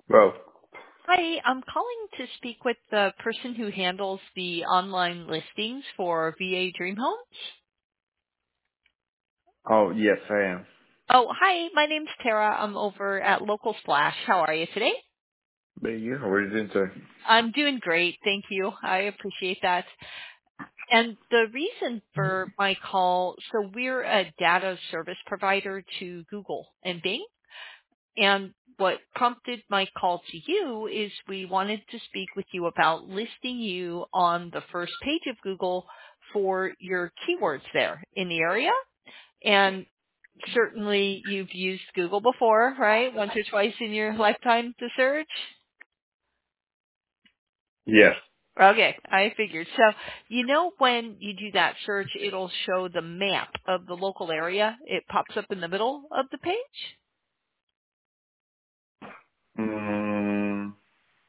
Well, Hi, I'm calling to speak with the person who handles the online listings for VA Dream Homes. oh yes, I am. Oh, hi, my name's Tara. I'm over at Local Splash. How are you today? But you, how are you doing today? I'm doing great. Thank you. I appreciate that. And the reason for my call, so we're a data service provider to Google and Bing. And what prompted my call to you is we wanted to speak with you about listing you on the first page of Google for your keywords there in the area. And certainly you've used Google before, right? Once or twice in your lifetime to search. Yes. Okay, I figured. So, when you do that search, it'll show the map of the local area. It pops up in the middle of the page. Mm,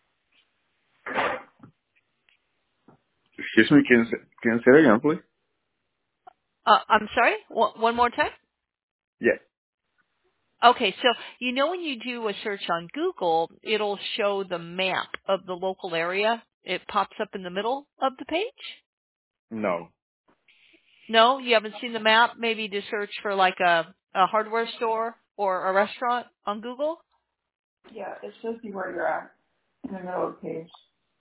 excuse me, can you say it again, please? I'm sorry, one more time? Yes. Okay, so when you do a search on Google, it'll show the map of the local area. It pops up in the middle of the page. No. No, you haven't seen the map? Maybe to search for like a hardware store or a restaurant on Google? Yeah, it shows you where you're at in the middle of the page.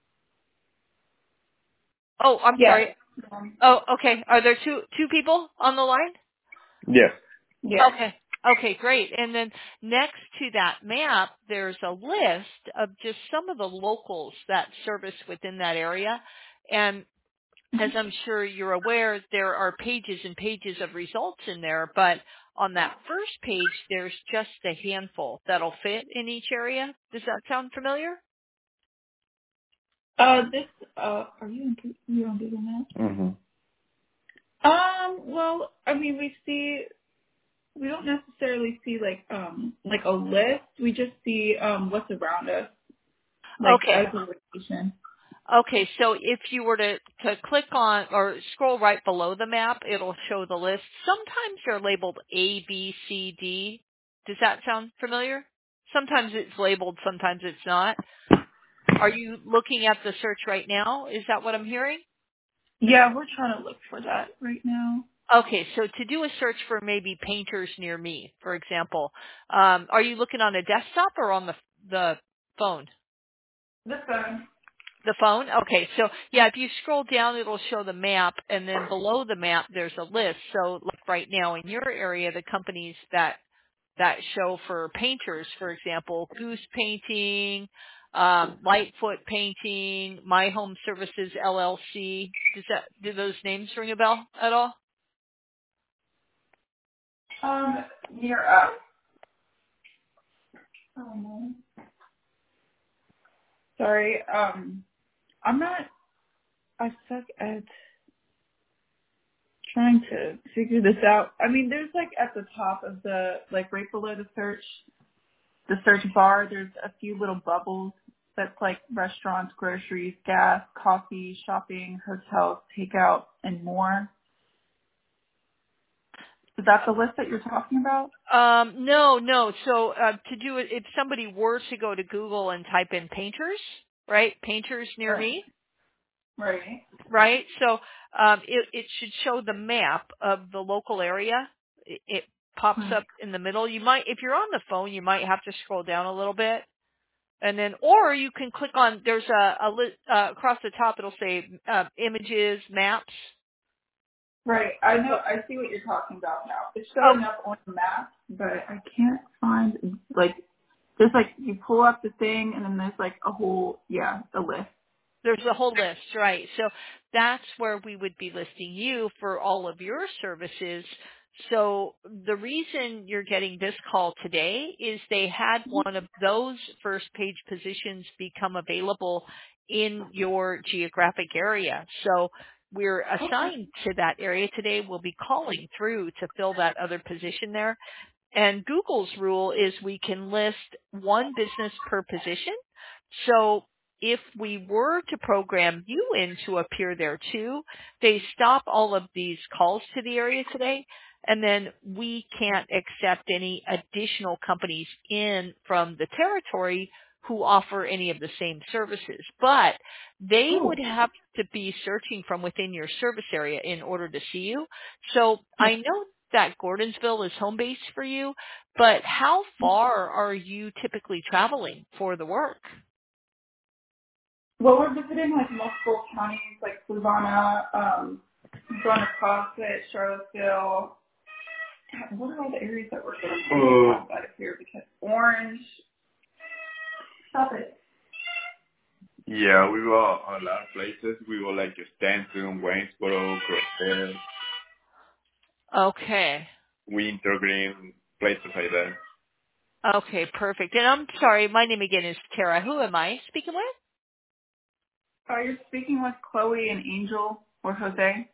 Oh, I'm Yes. sorry. Oh, okay. Are there two people on the line? Yes. Yes. Okay. Okay, great. And then next to that map, there's a list of just some of the locals that service within that area. And as I'm sure you're aware, there are pages and pages of results in there, but on that first page, there's just a handful that'll fit in each area. Does that sound familiar? Are you on Google Maps? Mm-hmm. Well, I mean, we don't necessarily see like a list. We just see, what's around us, like Okay. as a location. Okay, so if you were to click on or scroll right below the map, it'll show the list. Sometimes they're labeled A, B, C, D. Does that sound familiar? Sometimes it's labeled, sometimes it's not. Are you looking at the search right now? Is that what I'm hearing? Yeah, we're trying to look for that right now. Okay, so to do a search for maybe painters near me, for example, are you looking on a desktop or on the phone? This one. The phone? Okay, so yeah, if you scroll down, it'll show the map, and then below the map, there's a list. So like right now in your area, the companies that show for painters, for example, Goose Painting, Lightfoot Painting, My Home Services LLC. Do those names ring a bell at all? Near us. Oh no. Sorry. I'm not. I suck at trying to figure this out. I mean, there's like at the top of like right below the search bar, there's a few little bubbles that's like restaurants, groceries, gas, coffee, shopping, hotels, takeout, and more. Is that the list that you're talking about? No. So to do it, if somebody were to go to Google and type in painters, right? Painters near Right. me, Right. right? So it should show the map of the local area. It pops Hmm. up in the middle. You might, if you're on the phone, you might have to scroll down a little bit, and then, or you can click on. There's across the top. It'll say images, maps. Right. I know. I see what you're talking about now. It's Oh, showing up on the map, but I can't find like there's like you pull up the thing and then there's like a list. there's a whole list, right? So that's where we would be listing you for all of your services. So the reason you're getting this call today is they had one of those first page positions become available in your geographic area. So we're assigned to that area today. We'll be calling through to fill that other position there. And Google's rule is we can list one business per position. So if we were to program you in to appear there too, they stop all of these calls to the area today, and then we can't accept any additional companies in from the territory who offer any of the same services, but they would Oh, have to be searching from within your service area in order to see you. So I know that Gordonsville is home base for you, but how far are you typically traveling for the work? well, we're visiting like multiple counties, like Fluvanna, going to Crossett, Charlottesville. What are all the areas that we're going outside of here? Because Orange, stop it. Yeah, we were a lot of places. We were like Stanton, Waynesboro, Crosshairs, Okay. Wintergreen, places like that. Okay, perfect. And I'm sorry, my name again is Tara. Who am I speaking with? You're speaking with Chloe and Angel or Jose.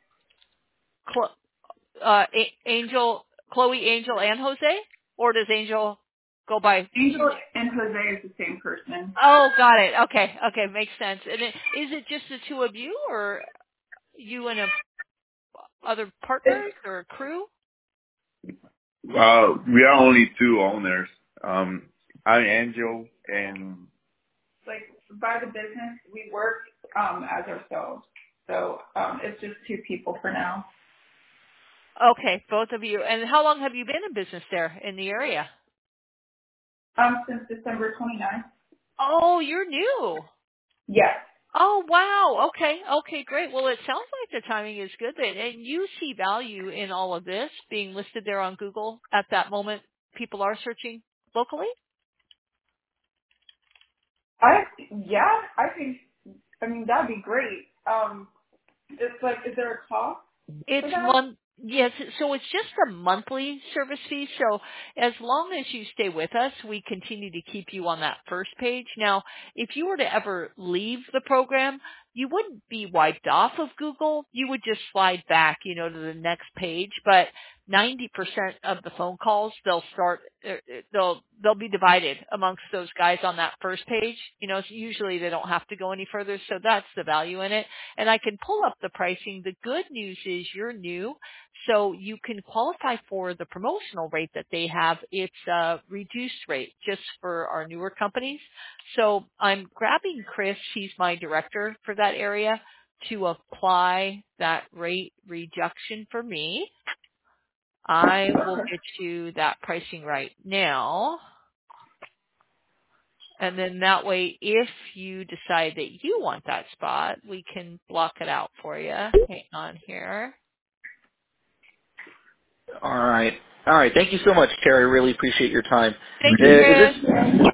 Angel, Chloe, Angel, and Jose? Or does Angel go by? Angel and Jose is the same person. Oh, got it. Okay, okay, makes sense. And is it just the two of you, or you and other It's partners or a crew? We are only two owners. I'm Angel, and like by the business, we work as ourselves. So it's just two people for now. Okay, both of you. And how long have you been in business there in the area? Since December 29th. Oh, you're new. Yes. Oh wow. Okay. Okay, great. Well, it sounds like the timing is good then. And you see value in all of this being listed there on Google at that moment people are searching locally? I think, I mean, that'd be great. It's like, is there a cost It's for that? yes, so it's just a monthly service fee. So as long as you stay with us, we continue to keep you on that first page. Now, if you were to ever leave the program, you wouldn't be wiped off of Google. You would just slide back, to the next page. But 90% of the phone calls, they'll be divided amongst those guys on that first page. So usually they don't have to go any further. So that's the value in it. And I can pull up the pricing. The good news is you're new, so you can qualify for the promotional rate that they have. It's a reduced rate just for our newer companies. So I'm grabbing Chris, he's my director for that area, to apply that rate reduction for me. I will get you that pricing right now. And then that way, if you decide that you want that spot, we can block it out for you. Hang on here. All right. All right. Thank you so much, Terry. Really appreciate your time. Thank you, Is Chris. this